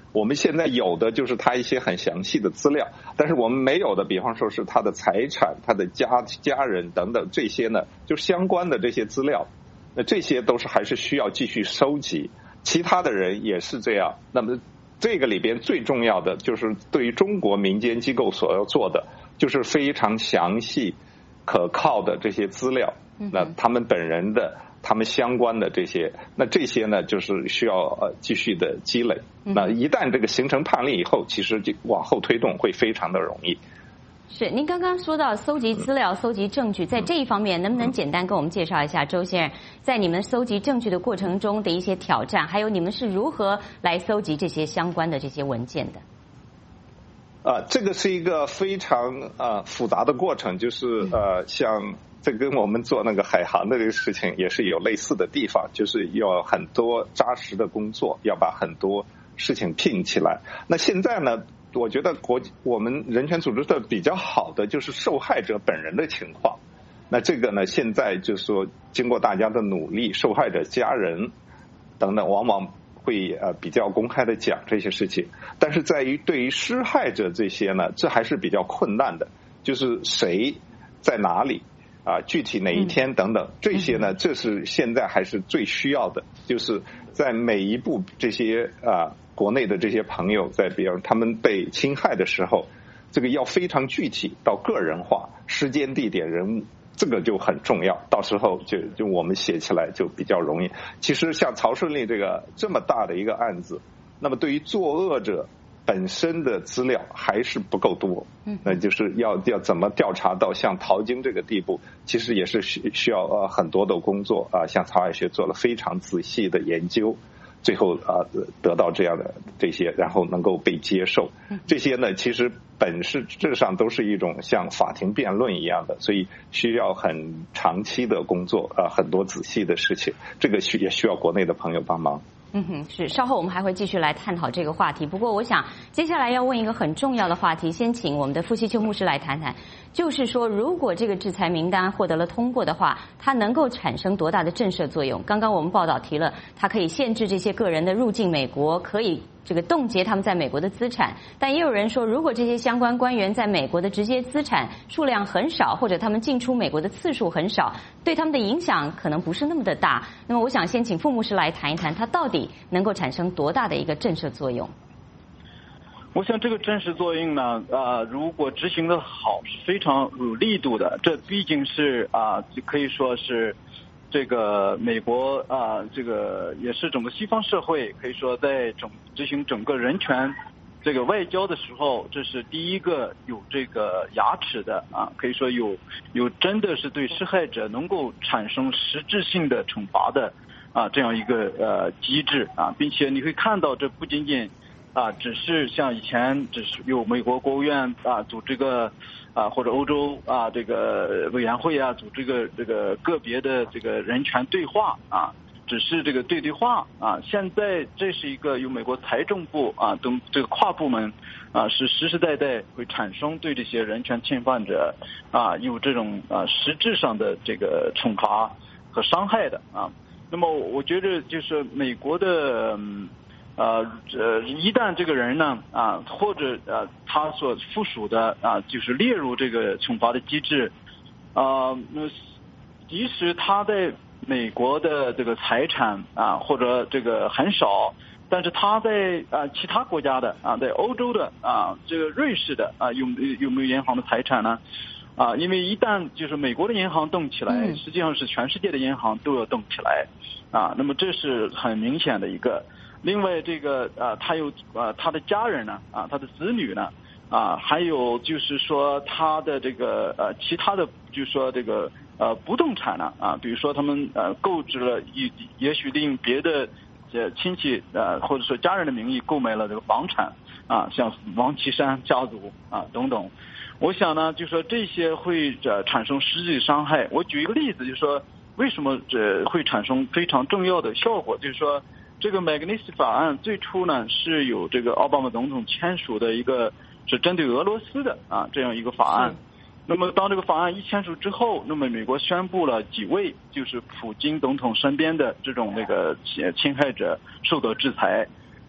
我们现在有的就是他一些很详细的资料，但是我们没有的，比方说是他的财产、他的家家人等等这些呢，就相关的这些资料，那这些都是还是需要继续收集。其他的人也是这样。那么这个里边最重要的就是对于中国民间机构所要做的，就是非常详细、可靠的这些资料。那他们本人的。他们相关的这些，那这些呢，就是需要呃继续的积累。那一旦这个形成判例以后，其实就往后推动会非常的容易。 是，您刚刚说到搜集资料、搜集证据，在这一方面，能不能简单跟我们介绍一下，周先生在你们搜集证据的过程中的一些挑战，还有你们是如何来搜集这些相关的这些文件的？ 呃，这个是一个非常呃复杂的过程，就是呃像。这跟我们做那个海航的这个事情也是有类似的地方，就是要很多扎实的工作，要把很多事情拼起来。那现在呢，我觉得国我们人权组织的比较好的就是受害者本人的情况。那这个呢，现在就是说经过大家的努力，受害者家人等等往往会呃比较公开的讲这些事情，但是在于对于施害者这些呢，这还是比较困难的，就是谁在哪里。啊，具体哪一天等等，这些呢，这是现在还是最需要的，就是在每一步这些啊国内的这些朋友在比方他们被侵害的时候，这个要非常具体到个人化，时间、地点、人物，这个就很重要。到时候就就我们写起来就比较容易。其实像曹顺利这个这么大的一个案子，那么对于作恶者本身的资料还是不够多，那就是要要怎么调查到像淘金这个地步，其实也是需需要呃很多的工作啊，像曹海学做了非常仔细的研究，最后啊得到这样的这些，然后能够被接受。这些呢，其实本质上都是一种像法庭辩论一样的，所以需要很长期的工作啊，很多仔细的事情，这个需也需要国内的朋友帮忙。 嗯哼，是，稍后我们还会继续来探讨这个话题。不过我想接下来要问一个很重要的话题，先请我们的傅希秋牧师来谈谈，就是说如果这个制裁名单获得了通过的话，它能够产生多大的震慑作用？刚刚我们报道提了，它可以限制这些个人的入境美国，可以这个冻结他们在美国的资产，但也有人说，如果这些相关官员在美国的直接资产数量很少，或者他们进出美国的次数很少，对他们的影响可能不是那么的大。那么我想先请傅牧师来谈一谈，它到底能够产生多大的一个震慑作用？ 我想这个震慑作用呢，呃，如果执行的好，是非常有力度的。这毕竟是啊、呃，可以说是这个美国啊、呃，这个也是整个西方社会可以说在整执行整个人权这个外交的时候，这是第一个有这个牙齿的啊，可以说有有真的是对施害者能够产生实质性的惩罚的啊这样一个呃机制啊，并且你会看到这不仅仅啊只是像以前只是有美国国务院啊组织个啊或者欧洲啊这个委员会啊组织个这个个别的这个人权对话啊。只是这个对对话啊，现在这是一个由美国财政部啊等这个跨部门啊是实实在在会产生对这些人权侵犯者啊有这种啊实质上的这个惩罚和伤害的啊。那么我觉得就是美国的呃呃一旦这个人呢啊或者呃他所附属的啊就是列入这个惩罚的机制啊，那即使他在美国的这个财产啊，或者这个很少，但是他在啊其他国家的啊，在欧洲的啊，这个瑞士的啊，有有没有银行的财产呢？啊，因为一旦就是美国的银行动起来，实际上是全世界的银行都要动起来啊。那么这是很明显的一个。另外，这个啊，他有啊他的家人呢啊，他的子女呢啊，还有就是说他的这个呃其他的，就是说这个。呃，不动产呢啊，比如说他们呃购置了也也许利用别的呃亲戚呃或者说家人的名义购买了这个房产啊，像王岐山家族啊等等，我想呢，就说这些会呃产生实际伤害。我举一个例子，就是说为什么这会产生非常重要的效果，就是说这个 Magnitsky 法案最初呢是有这个奥巴马总统签署的一个是针对俄罗斯的啊这样一个法案。那么当这个法案一签署之后，那么美国宣布了几位就是普京总统身边的这种那个侵害者受到制裁。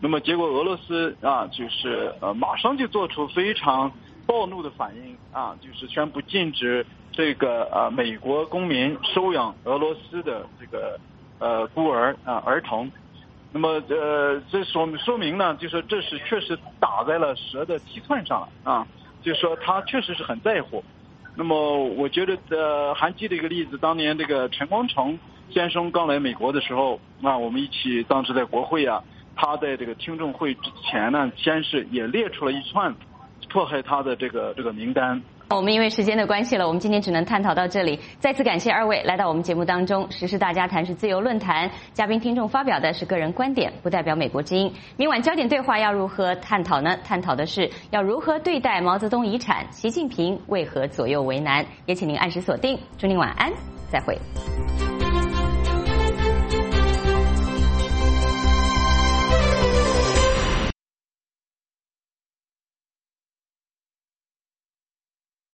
那么结果俄罗斯啊，就是呃马上就做出非常暴怒的反应啊，就是宣布禁止这个呃美国公民收养俄罗斯的这个呃孤儿啊儿童。那么呃这说说明呢，就说这是确实打在了蛇的蹄窜上了啊，就是说他确实是很在乎。那么我觉得呃还记得一个例子，当年这个陈光诚先生刚来美国的时候啊，我们一起当时在国会啊。他在这个听证会之前呢，先是也列出了一串迫害他的这个这个名单。 我们因为时间的关系了，我们今天只能探讨到这里。再次感谢二位来到我们节目当中。时事大家谈是自由论坛，嘉宾听众发表的是个人观点，不代表美国之音。明晚焦点对话要如何探讨呢？探讨的是要如何对待毛泽东遗产，习近平为何左右为难？也请您按时锁定。祝您晚安，再会。